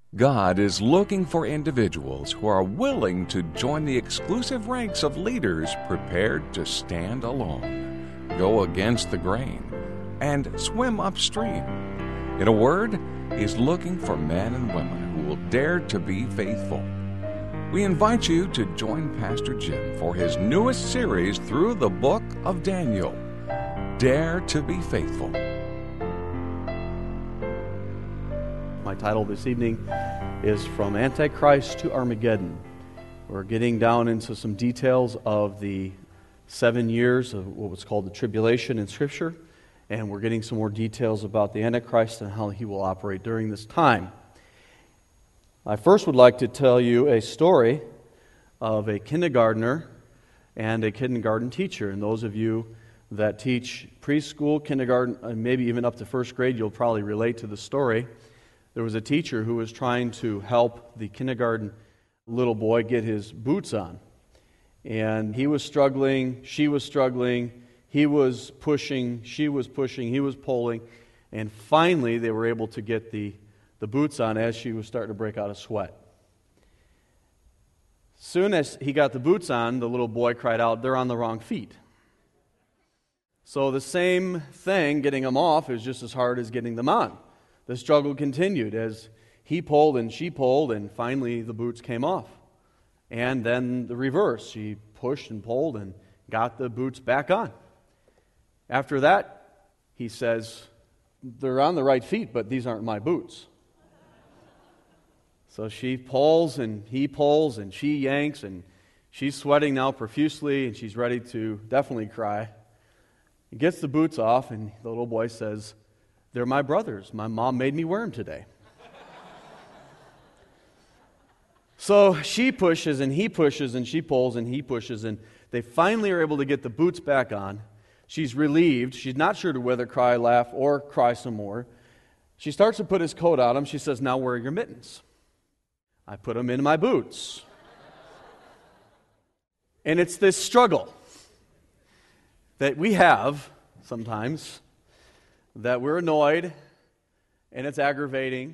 God is looking for individuals who are willing to join the exclusive ranks of leaders prepared to stand alone, go against the grain, and swim upstream. In a word, He is looking for men and women who will dare to be faithful. We invite you to join Pastor Jim for his newest series through the book of Daniel, Dare to be Faithful. My title this evening is From Antichrist to Armageddon. We're getting down into some details of the 7 years of what was called the tribulation in Scripture, and we're getting some more details about the Antichrist and how he will operate during this time. I first would like to tell you a story of a kindergartner and a kindergarten teacher. And those of you that teach preschool, kindergarten, and maybe even up to first grade, you'll probably relate to the story. There was a teacher who was trying to help the kindergarten little boy get his boots on. And he was struggling, she was struggling, he was pushing, she was pushing, he was pulling, and finally they were able to get the boots on as she was starting to break out a sweat. Soon as he got the boots on, the little boy cried out, "They're on the wrong feet." So the same thing, getting them off, is just as hard as getting them on. The struggle continued as he pulled and she pulled, and finally the boots came off. And then the reverse. She pushed and pulled and got the boots back on. After that, he says, "They're on the right feet, but these aren't my boots." So she pulls and he pulls and she yanks, and she's sweating now profusely, and she's ready to definitely cry. He gets the boots off, and the little boy says, "They're my brothers. My mom made me wear them today." So she pushes and he pushes and she pulls and he pushes, and they finally are able to get the boots back on. She's relieved. She's not sure to whether cry, laugh, or cry some more. She starts to put his coat on him. She says, "Now where are your mittens?" "I put them in my boots." And it's this struggle that we have sometimes, that we're annoyed and it's aggravating.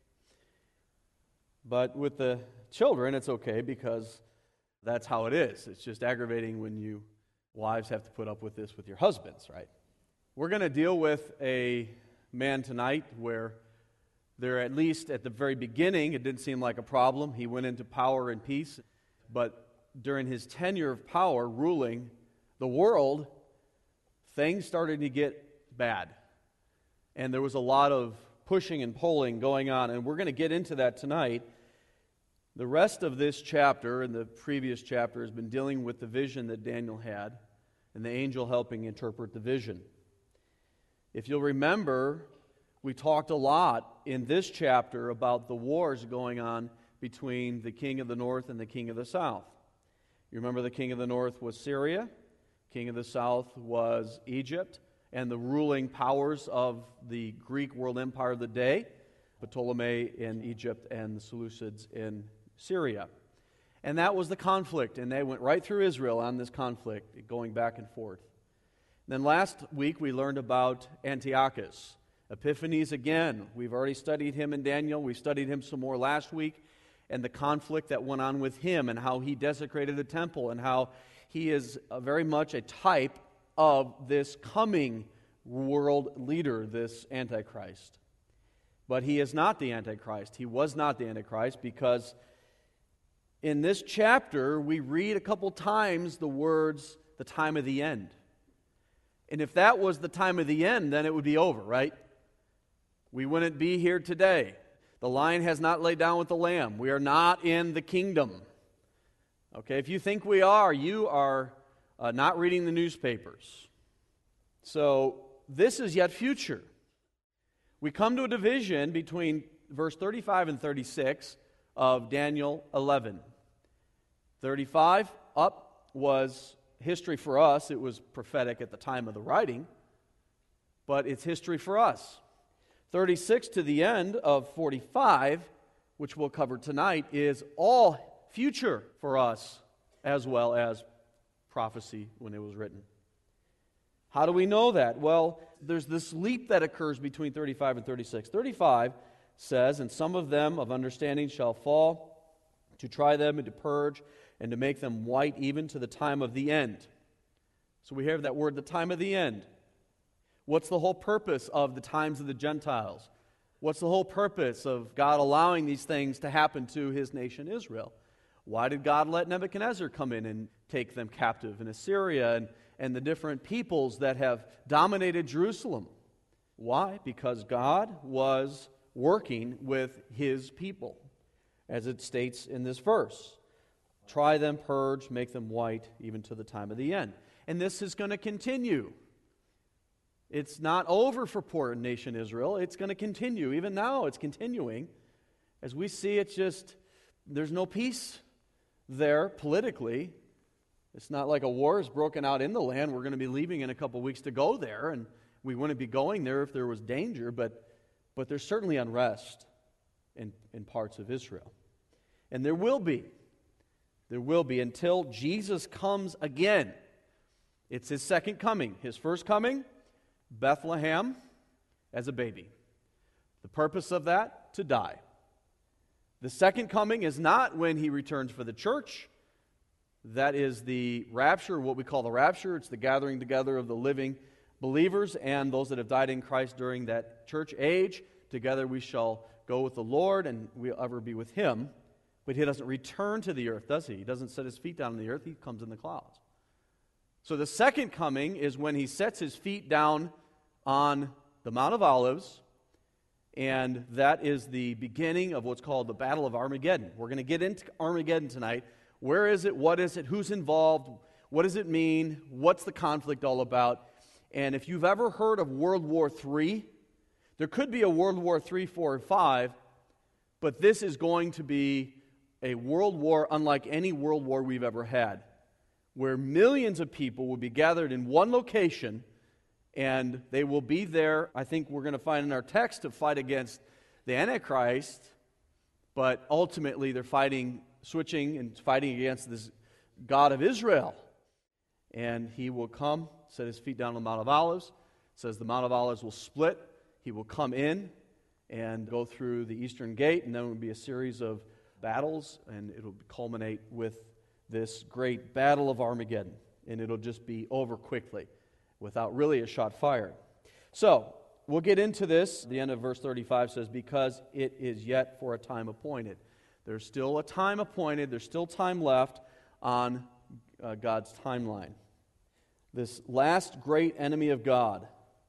But with the children, it's okay because that's how it is. It's just aggravating when you wives have to put up with this with your husbands, right? We're going to deal with a man tonight where there, at least at the very beginning, it didn't seem like a problem. He went into power and peace. But during his tenure of power, ruling the world, things started to get bad. And there was a lot of pushing and pulling going on. And we're going to get into that tonight. The rest of this chapter and the previous chapter has been dealing with the vision that Daniel had and the angel helping interpret the vision. If you'll remember, we talked a lot in this chapter about the wars going on between the king of the north and the king of the south. You remember the king of the north was Syria, king of the south was Egypt, and the ruling powers of the Greek world empire of the day, Ptolemy in Egypt and the Seleucids in Syria. And that was the conflict, and they went right through Israel on this conflict, going back and forth. Then last week we learned about Antiochus. Epiphanes again. We've already studied him in Daniel. We studied him some more last week, and the conflict that went on with him and how he desecrated the temple and how he is very much a type of this coming world leader, this Antichrist. But he is not the Antichrist. He was not the Antichrist, because in this chapter we read a couple times the words, "the time of the end." And if that was the time of the end, then it would be over, right? We wouldn't be here today. The lion has not laid down with the lamb. We are not in the kingdom. Okay, if you think we are, you are not reading the newspapers. So this is yet future. We come to a division between verse 35 and 36 of Daniel 11. 35 up was history for us. It was prophetic at the time of the writing, but it's history for us. 36 to the end of 45, which we'll cover tonight, is all future for us, as well as prophecy when it was written. How do we know that? Well, there's this leap that occurs between 35 and 36. 35 says, "And some of them of understanding shall fall, to try them and to purge, and to make them white even to the time of the end." So we have that word, the time of the end. What's the whole purpose of the times of the Gentiles? What's the whole purpose of God allowing these things to happen to His nation Israel? Why did God let Nebuchadnezzar come in and take them captive in Assyria and the different peoples that have dominated Jerusalem? Why? Because God was working with His people, as it states in this verse. Try them, purge, make them white, even to the time of the end. And this is going to continue. It's not over for poor nation Israel. It's going to continue. Even now, it's continuing. As we see, it's just, there's no peace there politically. It's not like a war is broken out in the land. We're going to be leaving in a couple weeks to go there, and we wouldn't be going there if there was danger, but there's certainly unrest in parts of Israel. And there will be until Jesus comes again. It's His second coming. His first coming, Bethlehem as a baby. The purpose of that, to die. The second coming is not when He returns for the church. That is the rapture, what we call the rapture. It's the gathering together of the living believers and those that have died in Christ during that church age. Together we shall go with the Lord, and we'll ever be with Him. But He doesn't return to the earth, does He? He doesn't set His feet down on the earth. He comes in the clouds. So the second coming is when He sets His feet down on the Mount of Olives, and that is the beginning of what's called the Battle of Armageddon. We're going to get into Armageddon tonight. Where is it? What is it? Who's involved? What does it mean? What's the conflict all about? And if you've ever heard of World War III, there could be a World War III, 4, or 5, but this is going to be a world war unlike any world war we've ever had, where millions of people will be gathered in one location, and they will be there, I think we're going to find in our text, to fight against the Antichrist, but ultimately they're switching and fighting against this God of Israel. And He will come, set His feet down on the Mount of Olives. It says the Mount of Olives will split. He will come in and go through the eastern gate, and then it will be a series of battles, and it will culminate with this great battle of Armageddon. And it'll just be over quickly, without really a shot fired. So, we'll get into this. The end of verse 35 says, "Because it is yet for a time appointed." There's still a time appointed. There's still time left on God's timeline. This last great enemy of God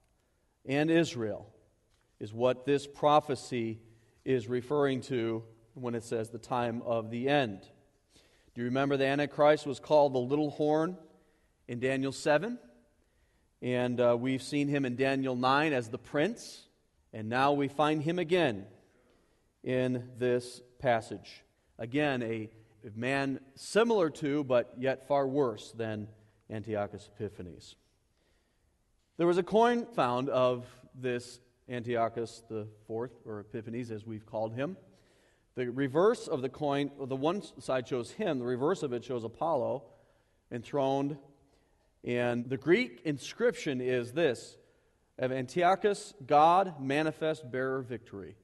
and Israel is what this prophecy is referring to when it says the time of the end. Do you remember the Antichrist was called the little horn in Daniel 7? And we've seen him in Daniel 9 as the prince. And now we find him again in this passage. Again, a man similar to, but yet far worse than Antiochus Epiphanes. There was a coin found of this Antiochus the Fourth, or Epiphanes as we've called him. The reverse of the coin, the one side shows him, the reverse of it shows Apollo enthroned. And the Greek inscription is this: of Antiochus, God manifest bearer victory.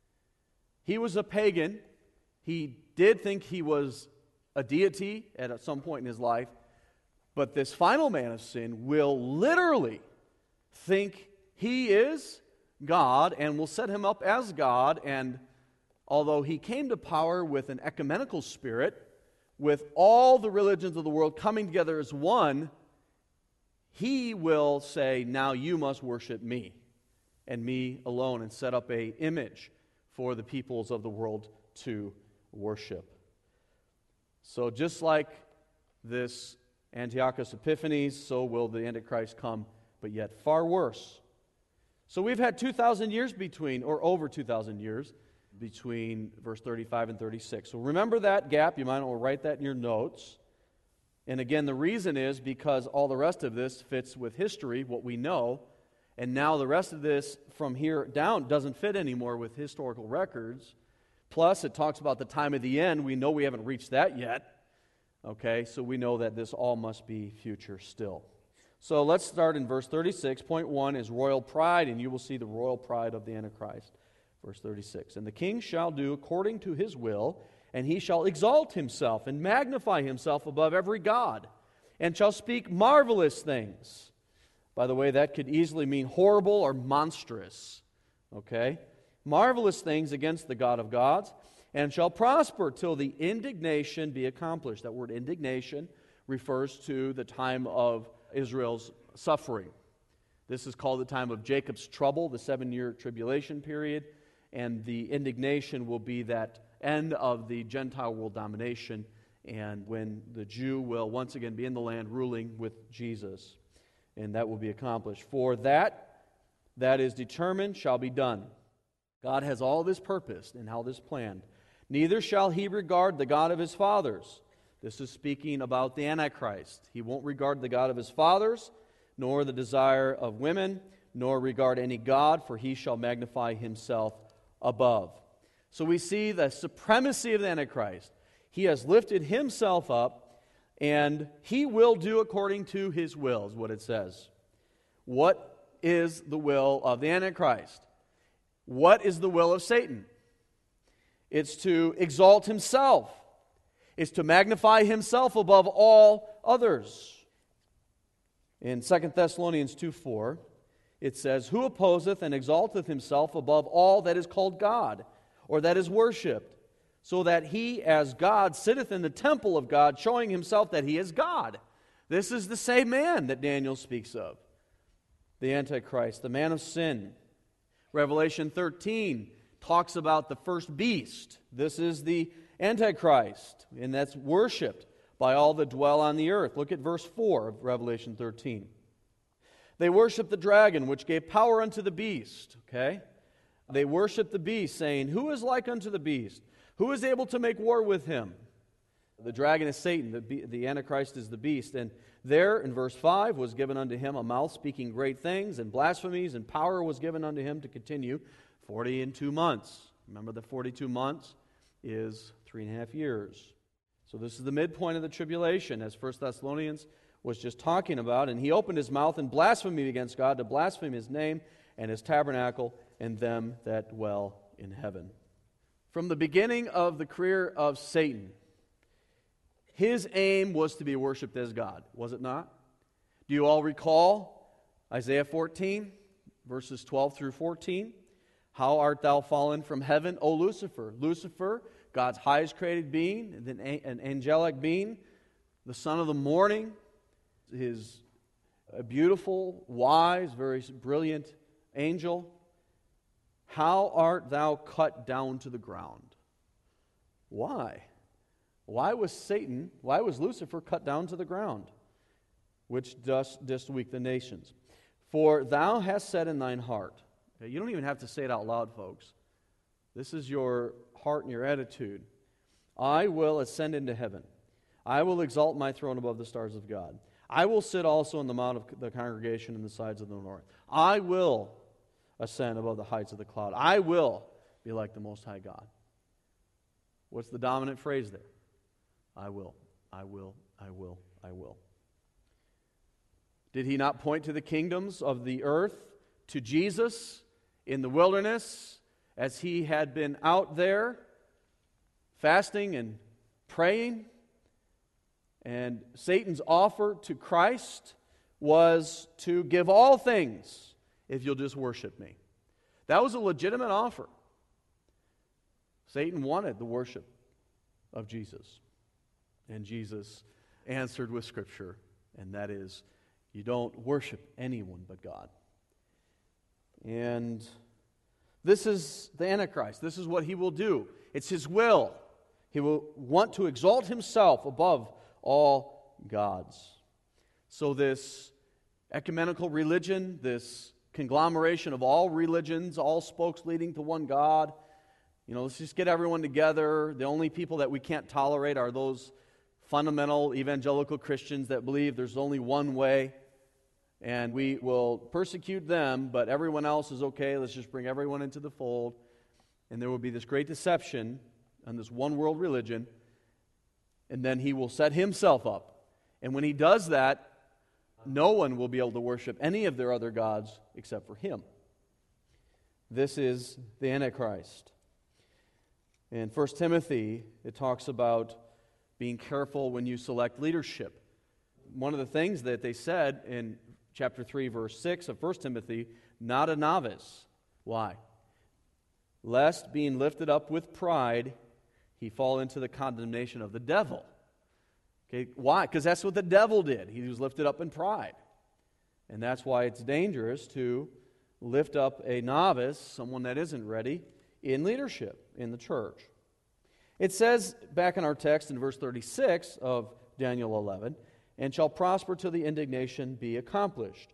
He was a pagan. He did think he was a deity at some point in his life. But this final man of sin will literally think he is God and will set him up as God. And although he came to power with an ecumenical spirit, with all the religions of the world coming together as one, he will say, now you must worship me and me alone, and set up an image for the peoples of the world to worship. So just like this Antiochus Epiphanes, so will the Antichrist come, but yet far worse. So we've had 2,000 years between, or over 2,000 years, between verse 35 and 36. So remember that gap. You might want to write that in your notes. And again, the reason is because all the rest of this fits with history, what we know, and now the rest of this from here down doesn't fit anymore with historical records. Plus, it talks about the time of the end. We know we haven't reached that yet. Okay, so we know that this all must be future still. So let's start in verse 36. Point 1 is royal pride, and you will see the royal pride of the Antichrist. Verse 36, and the king shall do according to his will, and he shall exalt himself and magnify himself above every god, and shall speak marvelous things. By the way, that could easily mean horrible or monstrous. Okay? Marvelous things against the God of gods, and shall prosper till the indignation be accomplished. That word indignation refers to the time of Israel's suffering. This is called the time of Jacob's trouble, the 7-year tribulation period, and the indignation will be that end of the Gentile world domination, and when the Jew will once again be in the land ruling with Jesus. And that will be accomplished. For that is determined shall be done. God has all this purposed and how this planned. Neither shall he regard the God of his fathers. This is speaking about the Antichrist. He won't regard the God of his fathers, nor the desire of women, nor regard any God, for he shall magnify himself above. So we see the supremacy of the Antichrist. He has lifted himself up, and he will do according to his will, is what it says. What is the will of the Antichrist? What is the will of Satan? It's to exalt himself. It's to magnify himself above all others. In 2 Thessalonians 2:4, it says, who opposeth and exalteth himself above all that is called God, or that is worshipped, so that he as God sitteth in the temple of God, showing himself that he is God. This is the same man that Daniel speaks of. The Antichrist, the man of sin. Revelation 13 talks about the first beast. This is the Antichrist, and that's worshipped by all that dwell on the earth. Look at verse 4 of Revelation 13. They worship the dragon, which gave power unto the beast. Okay? They worship the beast, saying, who is like unto the beast? Who is able to make war with him? The dragon is Satan, the Antichrist is the beast. And there, in verse 5, was given unto him a mouth speaking great things and blasphemies, and power was given unto him to continue 42 months. Remember, the 42 months is 3.5 years. So this is the midpoint of the tribulation, as 1 Thessalonians was just talking about. And he opened his mouth in blasphemy against God, to blaspheme his name and his tabernacle and them that dwell in heaven. From the beginning of the career of Satan, his aim was to be worshipped as God, was it not? Do you all recall Isaiah 14, verses 12 through 14? How art thou fallen from heaven, O Lucifer? Lucifer, God's highest created being, an angelic being, the son of the morning, his a beautiful, wise, very brilliant angel. How art thou cut down to the ground? Why? Why was Lucifer cut down to the ground? Which didst weak the nations. For thou hast said in thine heart. Okay, you don't even have to say it out loud, folks. This is your heart and your attitude. I will ascend into heaven. I will exalt my throne above the stars of God. I will sit also in the mount of the congregation in the sides of the north. I will ascend above the heights of the cloud. I will be like the Most High God. What's the dominant phrase there? I will, I will, I will, I will. Did he not point to the kingdoms of the earth, to Jesus in the wilderness, as he had been out there fasting and praying? And Satan's offer to Christ was to give all things if you'll just worship me. That was a legitimate offer. Satan wanted the worship of Jesus. And Jesus answered with Scripture, and that is, you don't worship anyone but God. And this is the Antichrist. This is what he will do. It's his will. He will want to exalt himself above all gods. So this ecumenical religion, this conglomeration of all religions, all spokes leading to one God, let's just get everyone together. The only people that we can't tolerate are those fundamental evangelical Christians that believe there's only one way, and we will persecute them, but everyone else is okay. Let's just bring everyone into the fold. And there will be this great deception on this one world religion, and then he will set himself up. And when he does that, no one will be able to worship any of their other gods except for him. This is the Antichrist. In 1 Timothy, it talks about being careful when you select leadership. One of the things that they said in chapter 3, verse 6 of 1 Timothy, not a novice. Why? Lest being lifted up with pride, he fall into the condemnation of the devil. Okay, why? Because that's what the devil did. He was lifted up in pride. And that's why it's dangerous to lift up a novice, someone that isn't ready, in leadership in the church. It says back in our text in verse 36 of Daniel 11, and shall prosper till the indignation be accomplished.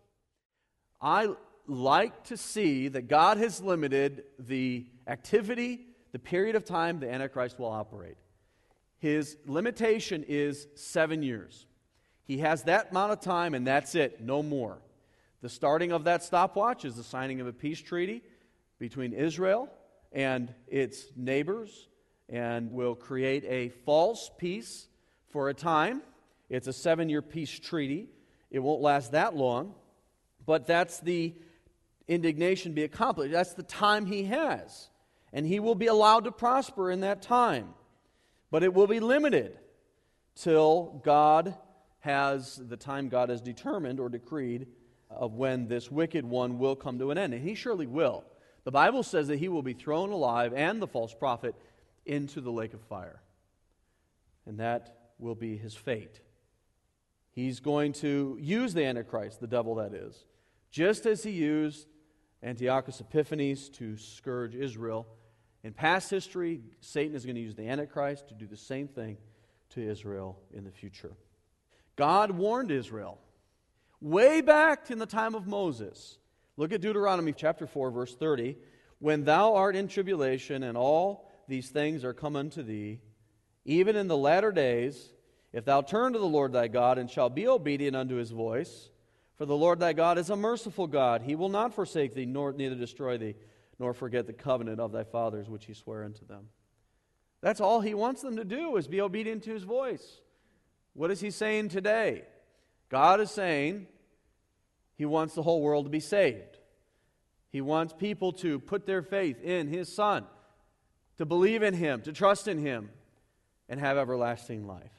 I like to see that God has limited the activity, the period of time the Antichrist will operate. His limitation is 7 years. He has that amount of time, and that's it, no more. The starting of that stopwatch is the signing of a peace treaty between Israel and its neighbors, and will create a false peace for a time. It's a 7-year peace treaty. It won't last that long, but that's the indignation be accomplished. That's the time he has, and he will be allowed to prosper in that time. But it will be limited till God has the time God has determined or decreed of when this wicked one will come to an end. And he surely will. The Bible says that he will be thrown alive and the false prophet into the lake of fire. And that will be his fate. He's going to use the Antichrist, the devil that is, just as he used Antiochus Epiphanes to scourge Israel. In past history, Satan is going to use the Antichrist to do the same thing to Israel in the future. God warned Israel way back in the time of Moses. Look at Deuteronomy chapter 4, verse 30. When thou art in tribulation, and all these things are come unto thee, even in the latter days, if thou turn to the Lord thy God, and shalt be obedient unto his voice, for the Lord thy God is a merciful God. He will not forsake thee, nor neither destroy thee, nor forget the covenant of thy fathers, which he sware unto them. That's all he wants them to do, is be obedient to his voice. What is he saying today? God is saying he wants the whole world to be saved. He wants people to put their faith in his Son, to believe in him, to trust in him, and have everlasting life.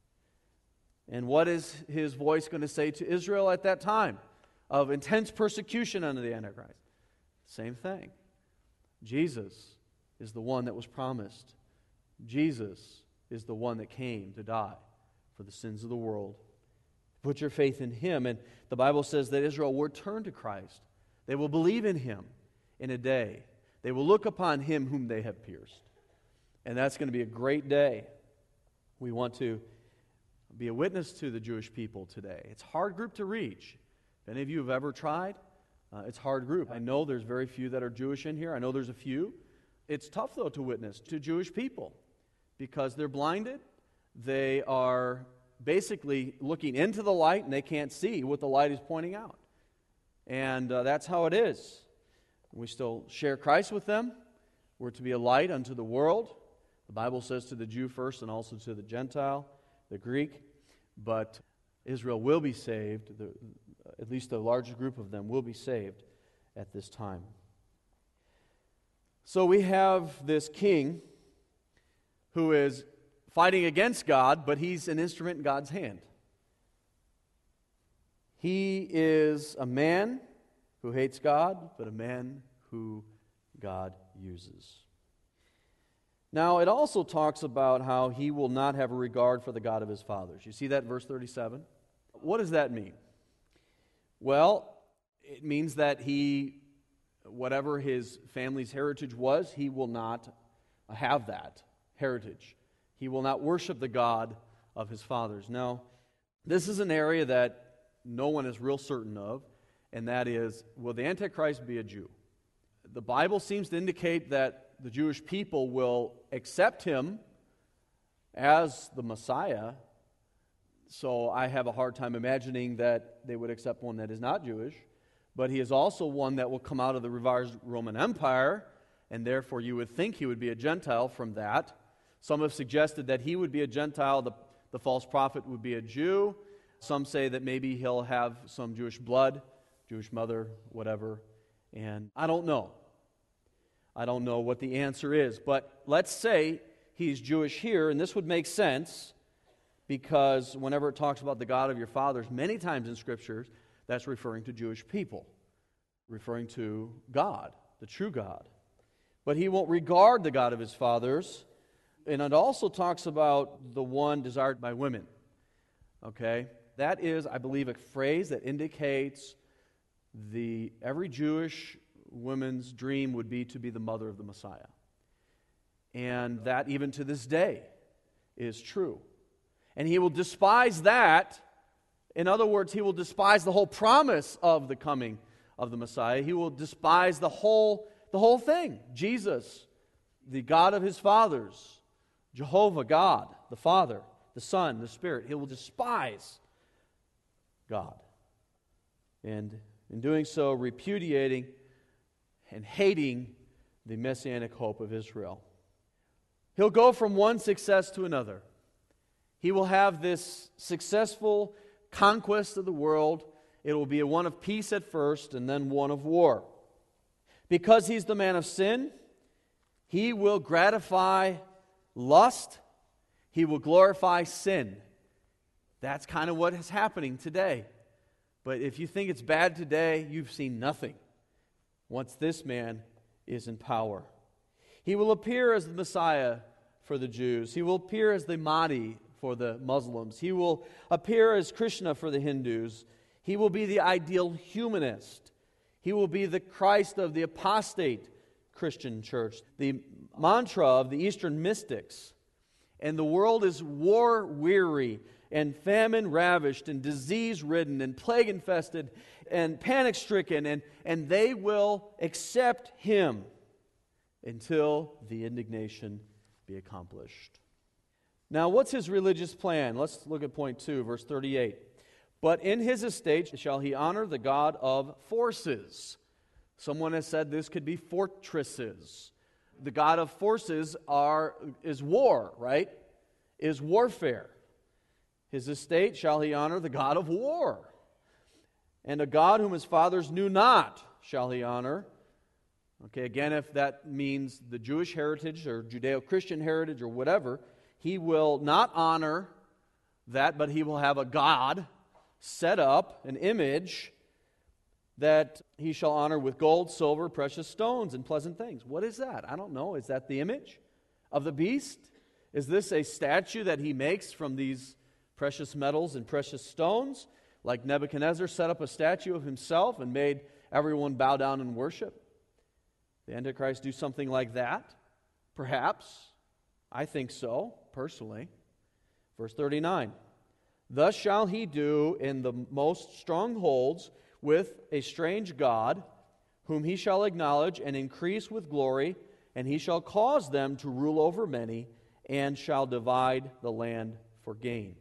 And what is his voice going to say to Israel at that time of intense persecution under the Antichrist? Same thing. Jesus is the one that was promised. Jesus is the one that came to die for the sins of the world. Put your faith in him. And the Bible says that Israel will turn to Christ. They will believe in him in a day. They will look upon him whom they have pierced. And that's going to be a great day. We want to be a witness to the Jewish people today. It's a hard group to reach. If any of you have ever tried, it's a hard group. I know there's very few that are Jewish in here. I know there's a few. It's tough, though, to witness to Jewish people because they're blinded. They are basically looking into the light, and they can't see what the light is pointing out. And that's how it is. We still share Christ with them. We're to be a light unto the world. The Bible says to the Jew first and also to the Gentile, the Greek. But Israel will be saved. At least a large group of them will be saved at this time. So we have this king who is fighting against God, but he's an instrument in God's hand. He is a man who hates God, but a man who God uses. Now, it also talks about how he will not have a regard for the God of his fathers. You see that in verse 37? What does that mean? Well, it means that whatever his family's heritage was, he will not have that heritage. He will not worship the God of his fathers. Now, this is an area that no one is real certain of, and that is, will the Antichrist be a Jew? The Bible seems to indicate that the Jewish people will accept him as the Messiah, so I have a hard time imagining that they would accept one that is not Jewish, but he is also one that will come out of the revised Roman Empire, and therefore you would think he would be a Gentile from that. Some have suggested that he would be a Gentile, the false prophet would be a Jew. Some say that maybe he'll have some Jewish blood, Jewish mother, whatever. And I don't know. I don't know what the answer is, but let's say he's Jewish here, and this would make sense because whenever it talks about the God of your fathers, many times in Scriptures, that's referring to Jewish people, referring to God, the true God. But he won't regard the God of his fathers, and it also talks about the one desired by women. Okay? That is, I believe, a phrase that indicates every Jewish woman's dream would be to be the mother of the Messiah. And that, even to this day, is true. And he will despise that. In other words, he will despise the whole promise of the coming of the Messiah. He will despise the whole thing. Jesus, the God of his fathers, Jehovah God, the Father, the Son, the Spirit. He will despise God. And in doing so, repudiating and hating the messianic hope of Israel. He'll go from one success to another. He will have this successful conquest of the world. It will be one of peace at first and then one of war. Because he's the man of sin, he will gratify lust. He will glorify sin. That's kind of what is happening today. But if you think it's bad today, you've seen nothing once this man is in power. He will appear as the Messiah for the Jews. He will appear as the Mahdi for the Muslims. He will appear as Krishna for the Hindus. He will be the ideal humanist. He will be the Christ of the apostate Christian church, the mantra of the Eastern mystics. And the world is war-weary and famine-ravished and disease-ridden and plague-infested and panic-stricken, and they will accept him until the indignation be accomplished. Now, what's his religious plan? Let's look at point 2, verse 38. But in his estate shall he honor the God of forces. Someone has said this could be fortresses. The God of forces is war, right? Is warfare. His estate shall he honor the God of war. And a God whom his fathers knew not shall he honor. Okay, again, if that means the Jewish heritage or Judeo-Christian heritage or whatever, he will not honor that, but he will have a God set up, an image that he shall honor with gold, silver, precious stones, and pleasant things. What is that? I don't know. Is that the image of the beast? Is this a statue that he makes from these precious metals and precious stones? Like Nebuchadnezzar set up a statue of himself and made everyone bow down and worship? The Antichrist do something like that? Perhaps. I think so, personally. Verse 39. Thus shall he do in the most strongholds with a strange God, whom he shall acknowledge and increase with glory, and he shall cause them to rule over many, and shall divide the land for gain.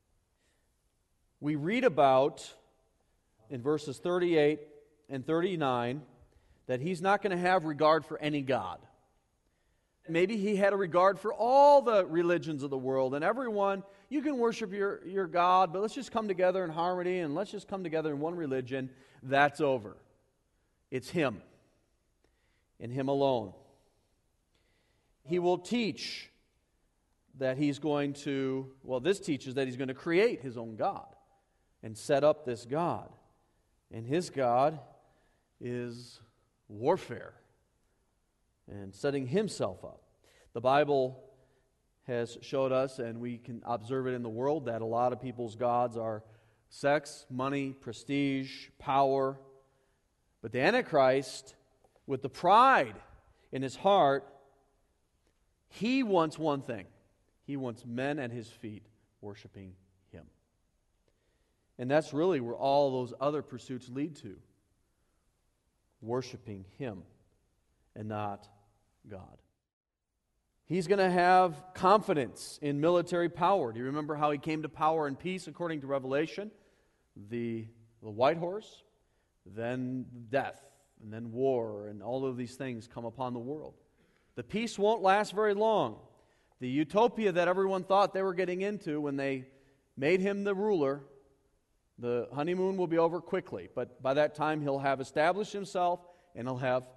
We read about, in verses 38 and 39, that he's not going to have regard for any God. Maybe he had a regard for all the religions of the world, and everyone, you can worship your God, but let's just come together in harmony, and let's just come together in one religion. That's over. It's him, and him alone. He will teach that he's going to, this teaches that he's going to create his own God and set up this God. And his God is warfare and setting himself up. The Bible has showed us, and we can observe it in the world, that a lot of people's gods are sex, money, prestige, power. But the Antichrist, with the pride in his heart, he wants one thing. He wants men at his feet worshiping him. And that's really where all those other pursuits lead to. Worshiping him and not God. He's going to have confidence in military power. Do you remember how he came to power and peace according to Revelation? The white horse, then death, and then war, and all of these things come upon the world. The peace won't last very long. The utopia that everyone thought they were getting into when they made him the ruler, the honeymoon will be over quickly. But by that time, he'll have established himself, and he'll have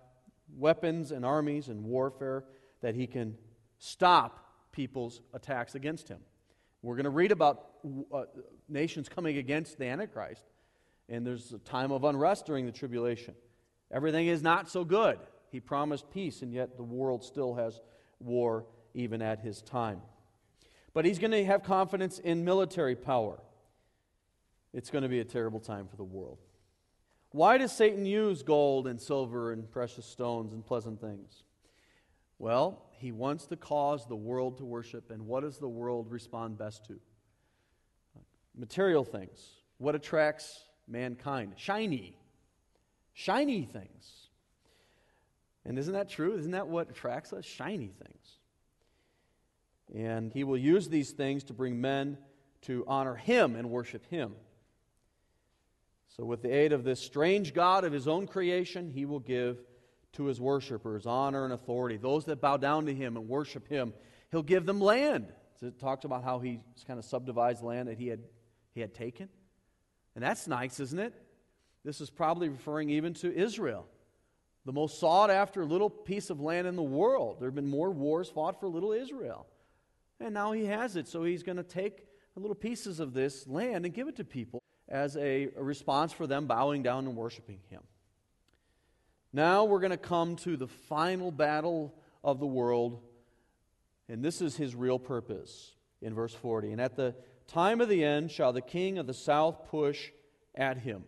weapons and armies and warfare that he can stop people's attacks against him. We're going to read about nations coming against the Antichrist, and there's a time of unrest during the tribulation. Everything is not so good. He promised peace, and yet the world still has war even at his time. But he's going to have confidence in military power. It's going to be a terrible time for the world. Why does Satan use gold and silver and precious stones and pleasant things? Well, he wants to cause the world to worship, and what does the world respond best to? Material things. What attracts mankind? Shiny things. And isn't that true? Isn't that what attracts us? Shiny things. And he will use these things to bring men to honor him and worship him. So with the aid of this strange God of his own creation, he will give to his worshipers honor and authority. Those that bow down to him and worship him, he'll give them land. So it talks about how he kind of subdivides land that he had taken. And that's nice, isn't it? This is probably referring even to Israel, the most sought-after little piece of land in the world. There have been more wars fought for little Israel. And now he has it, so he's going to take little pieces of this land and give it to people as a response for them bowing down and worshiping him. Now we're going to come to the final battle of the world, and this is his real purpose in verse 40. And at the time of the end shall the king of the south push at him.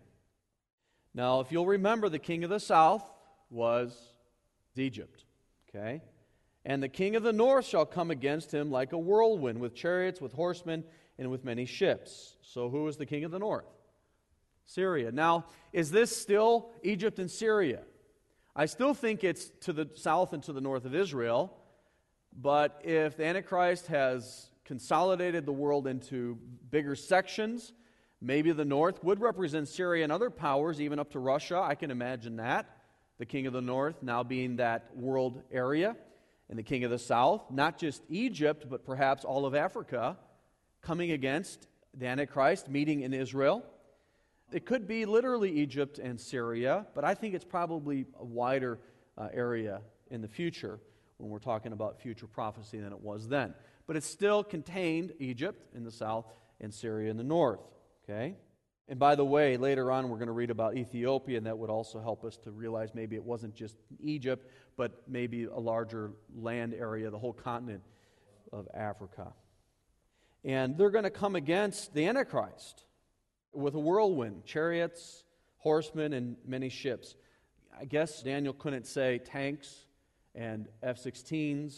Now, if you'll remember, the king of the south was Egypt, okay? And the king of the north shall come against him like a whirlwind, with chariots, with horsemen, and with many ships. So who is the king of the north? Syria. Now, is this still Egypt and Syria? I still think it's to the south and to the north of Israel, but if the Antichrist has consolidated the world into bigger sections, maybe the north would represent Syria and other powers, even up to Russia. I can imagine that. The king of the north now being that world area, and the king of the south, not just Egypt, but perhaps all of Africa, coming against the Antichrist, meeting in Israel. It could be literally Egypt and Syria, but I think it's probably a wider area in the future when we're talking about future prophecy than it was then. But it still contained Egypt in the south and Syria in the north. Okay? And by the way, later on we're going to read about Ethiopia, and that would also help us to realize maybe it wasn't just Egypt, but maybe a larger land area, the whole continent of Africa. And they're going to come against the Antichrist with a whirlwind, chariots, horsemen, and many ships. I guess Daniel couldn't say tanks and F-16s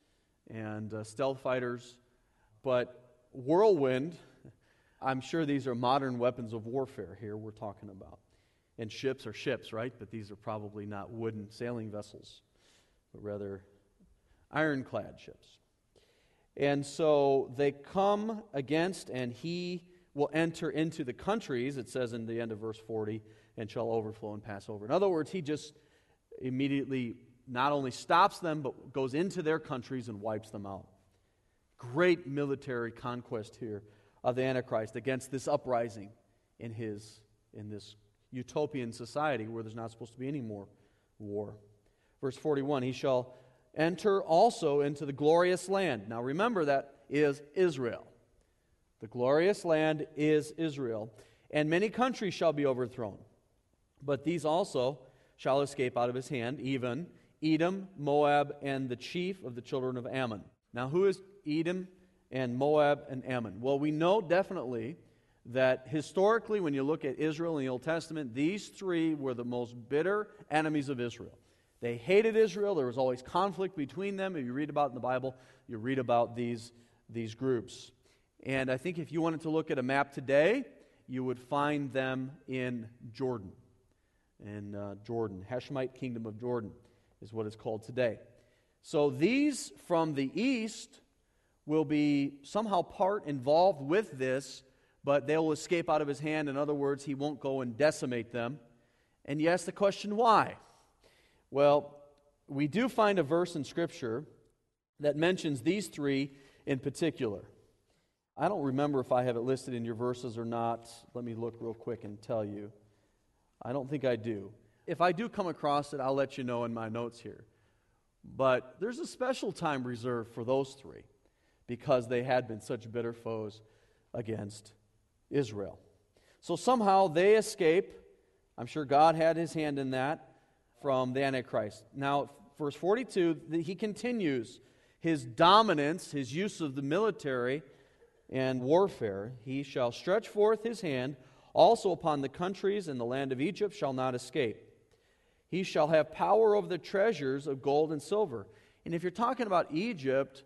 and stealth fighters, but whirlwind, I'm sure these are modern weapons of warfare here we're talking about. And ships are ships, right? But these are probably not wooden sailing vessels, but rather ironclad ships. And so they come against, and he will enter into the countries, it says in the end of verse 40, and shall overflow and pass over. In other words, he just immediately not only stops them, but goes into their countries and wipes them out. Great military conquest here of the Antichrist against this uprising in this utopian society where there's not supposed to be any more war. Verse 41, he shall enter also into the glorious land. Now remember, that is Israel. The glorious land is Israel. And many countries shall be overthrown. But these also shall escape out of his hand, even Edom, Moab, and the chief of the children of Ammon. Now who is Edom and Moab and Ammon? Well, we know definitely that historically, when you look at Israel in the Old Testament, these three were the most bitter enemies of Israel. They hated Israel. There was always conflict between them. If you read about it in the Bible, you read about these groups. And I think if you wanted to look at a map today, you would find them in Jordan. In Jordan, Hashemite Kingdom of Jordan is what it's called today. So these from the east will be somehow involved with this, but they'll escape out of his hand. In other words, he won't go and decimate them. And you ask the question, why? Well, we do find a verse in Scripture that mentions these three in particular. I don't remember if I have it listed in your verses or not. Let me look real quick and tell you. I don't think I do. If I do come across it, I'll let you know in my notes here. But there's a special time reserved for those three because they had been such bitter foes against Israel. So somehow they escape. I'm sure God had his hand in that from the Antichrist. Now, verse 42, he continues his dominance, his use of the military and warfare. He shall stretch forth his hand also upon the countries, and the land of Egypt shall not escape. He shall have power over the treasures of gold and silver. And if you're talking about Egypt,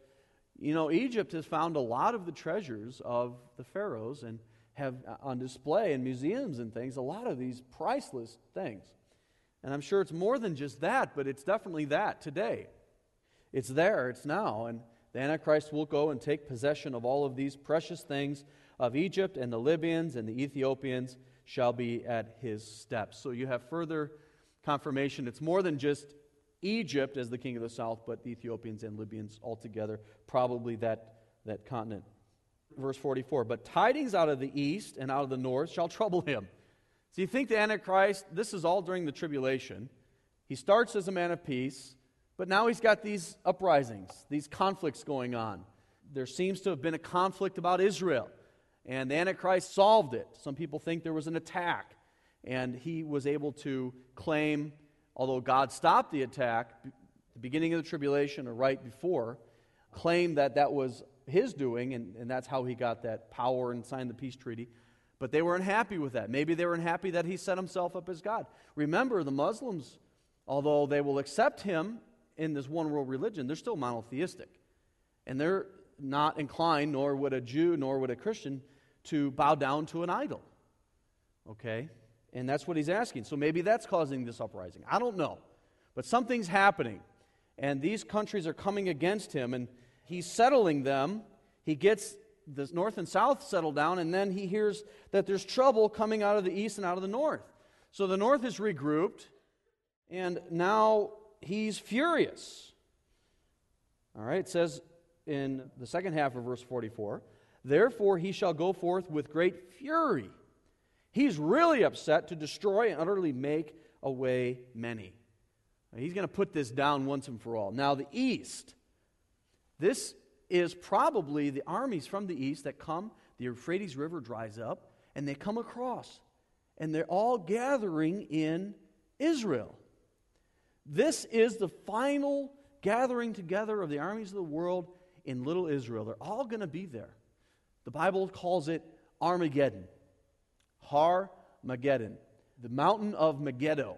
Egypt has found a lot of the treasures of the pharaohs and have on display in museums and things, a lot of these priceless things. And I'm sure it's more than just that, but it's definitely that today. It's there, it's now, and the Antichrist will go and take possession of all of these precious things of Egypt, and the Libyans and the Ethiopians shall be at his steps. So you have further confirmation. It's more than just Egypt as the king of the south, but the Ethiopians and Libyans altogether, probably that continent. Verse 44, but tidings out of the east and out of the north shall trouble him. So you think the Antichrist, this is all during the tribulation. He starts as a man of peace, but now he's got these uprisings, these conflicts going on. There seems to have been a conflict about Israel, and the Antichrist solved it. Some people think there was an attack, and he was able to claim, although God stopped the attack, the beginning of the tribulation or right before, claimed that was his doing, and that's how he got that power and signed the peace treaty. But they weren't happy with that. Maybe they weren't happy that he set himself up as God. Remember, the Muslims, although they will accept him in this one world religion, they're still monotheistic. And they're not inclined, nor would a Jew, nor would a Christian, to bow down to an idol. Okay? And that's what he's asking. So maybe that's causing this uprising. I don't know. But something's happening. And these countries are coming against him, and he's settling them. He gets the north and south settled down, and then he hears that there's trouble coming out of the east and out of the north. So the north is regrouped, and now he's furious. All right, it says in the second half of verse 44, therefore he shall go forth with great fury. He's really upset to destroy and utterly make away many. He's going to put this down once and for all. Now the east, this is probably the armies from the east that come, the Euphrates River dries up, and they come across. And they're all gathering in Israel. This is the final gathering together of the armies of the world in little Israel. They're all going to be there. The Bible calls it Armageddon. Har-Mageddon. The mountain of Megiddo.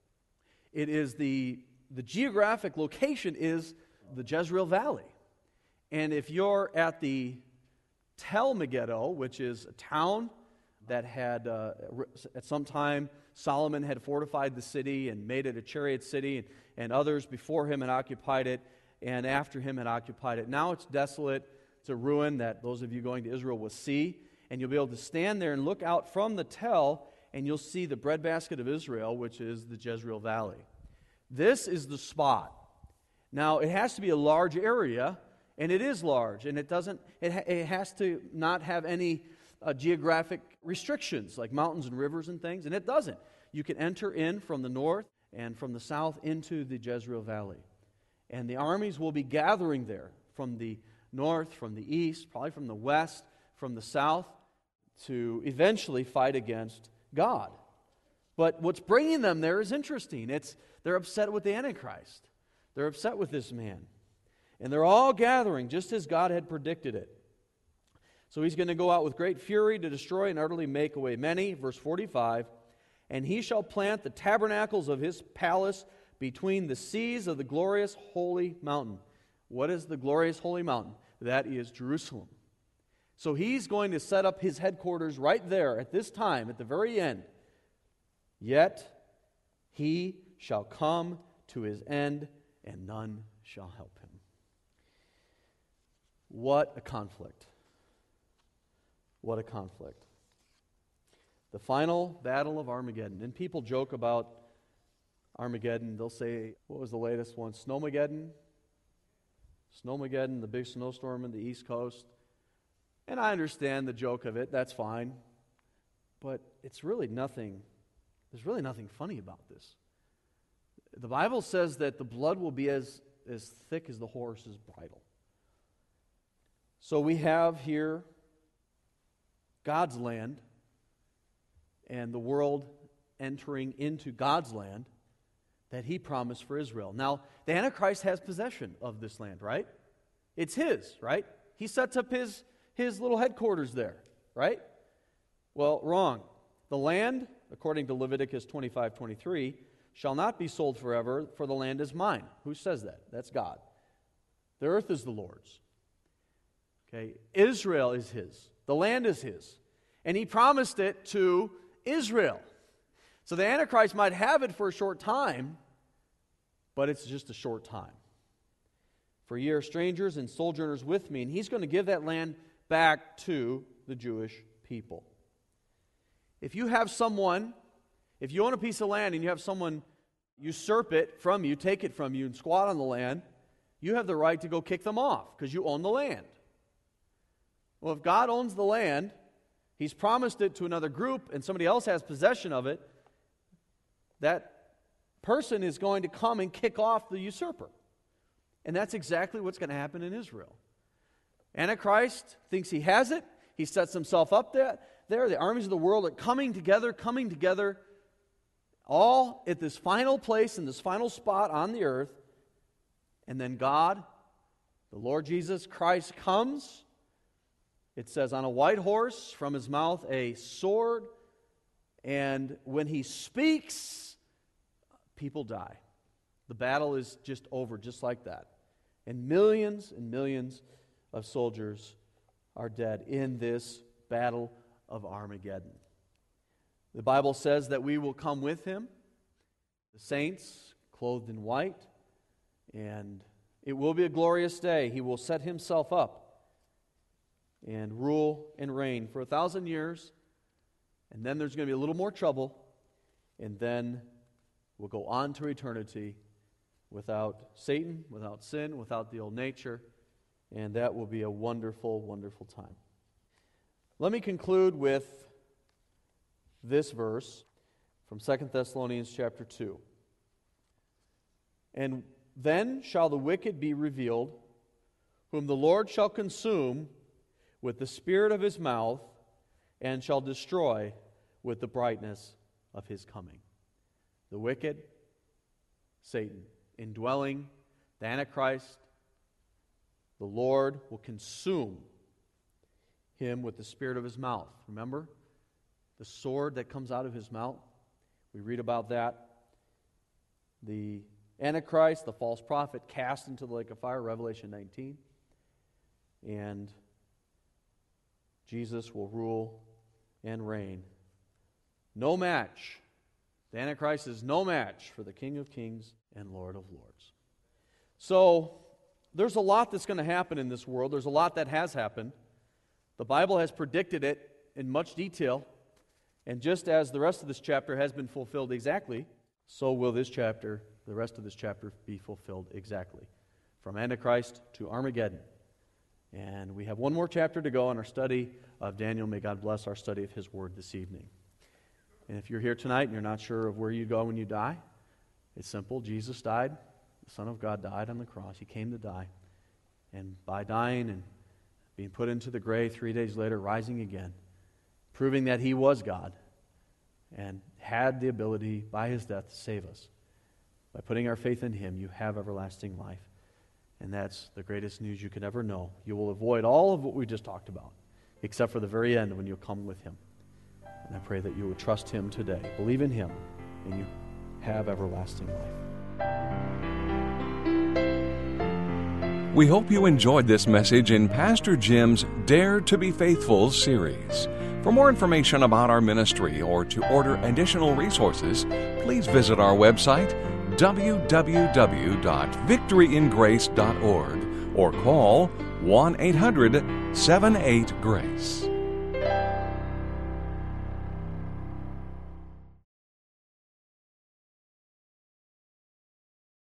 It is the geographic location is the Jezreel Valley. And if you're at the Tel Megiddo, which is a town that had, at some time, Solomon had fortified the city and made it a chariot city, and others before him had occupied it, and after him had occupied it. Now it's desolate. It's a ruin that those of you going to Israel will see, and you'll be able to stand there and look out from the Tel, and you'll see the breadbasket of Israel, which is the Jezreel Valley. This is the spot. Now, it has to be a large area, and it is large, and it has to not have any geographic restrictions like mountains and rivers and things, and it doesn't. You can enter in from the north and from the south into the Jezreel Valley. And the armies will be gathering there from the north, from the east, probably from the west, from the south, to eventually fight against God. But what's bringing them there is interesting. They're upset with the Antichrist. They're upset with this man. And they're all gathering just as God had predicted it. So he's going to go out with great fury to destroy and utterly make away many. Verse 45, and he shall plant the tabernacles of his palace between the seas of the glorious holy mountain. What is the glorious holy mountain? That is Jerusalem. So he's going to set up his headquarters right there at this time, at the very end. Yet he shall come to his end, and none shall help him. What a conflict. What a conflict. The final battle of Armageddon. And people joke about Armageddon. They'll say, what was the latest one? Snowmageddon? Snowmageddon, the big snowstorm in the East Coast. And I understand the joke of it. That's fine. But it's really nothing. There's really nothing funny about this. the Bible says that the blood will be as thick as the horse's bridle. So we have here God's land and the world entering into God's land that He promised for Israel. Now, the Antichrist has possession of this land, right? It's his, right? He sets up his little headquarters there, right? Well, wrong. The land, according to Leviticus 25:23, shall not be sold forever, for the land is mine. Who says that? That's God. The earth is the Lord's. Okay, Israel is His. The land is His. And He promised it to Israel. So the Antichrist might have it for a short time, but it's just a short time. For ye are strangers and sojourners with me, and He's going to give that land back to the Jewish people. If you have someone, if you own a piece of land and you have someone usurp it from you, take it from you, and squat on the land, you have the right to go kick them off because you own the land. Well, if God owns the land, He's promised it to another group, and somebody else has possession of it, that person is going to come and kick off the usurper. And that's exactly what's going to happen in Israel. Antichrist thinks he has it. He sets himself up there. The armies of the world are coming together, all at this final place, in this final spot on the earth. And then God, the Lord Jesus Christ, comes. It says, on a white horse, from His mouth a sword. And when He speaks, people die. The battle is just over, just like that. And millions of soldiers are dead in this battle of Armageddon. The Bible says that we will come with Him, the saints clothed in white, and it will be a glorious day. He will set Himself up and rule and reign for 1,000 years, and then there's going to be a little more trouble, and then we'll go on to eternity without Satan, without sin, without the old nature, and that will be a wonderful, wonderful time. Let me conclude with this verse from 2 Thessalonians chapter 2. And then shall the wicked be revealed, whom the Lord shall consume with the spirit of His mouth, and shall destroy with the brightness of His coming. The wicked, Satan, indwelling, the Antichrist, the Lord will consume him with the spirit of His mouth. Remember? The sword that comes out of his mouth. We read about that. The Antichrist, the false prophet, cast into the lake of fire, Revelation 19. And Jesus will rule and reign. No match. The Antichrist is no match for the King of Kings and Lord of Lords. So, there's a lot that's going to happen in this world. There's a lot that has happened. The Bible has predicted it in much detail. And just as the rest of this chapter has been fulfilled exactly, so will this chapter, the rest of this chapter, be fulfilled exactly. From Antichrist to Armageddon. And we have one more chapter to go in our study of Daniel. May God bless our study of His Word this evening. And if you're here tonight and you're not sure of where you go when you die, it's simple. Jesus died. The Son of God died on the cross. He came to die. And by dying and being put into the grave 3 days later, rising again, proving that He was God and had the ability by His death to save us. By putting our faith in Him, you have everlasting life. And that's the greatest news you could ever know. You will avoid all of what we just talked about, except for the very end when you'll come with Him. And I pray that you would trust Him today. Believe in Him, and you have everlasting life. We hope you enjoyed this message in Pastor Jim's Dare to be Faithful series. For more information about our ministry or to order additional resources, please visit our website, www.victoryingrace.org, or call 1-800-78-GRACE.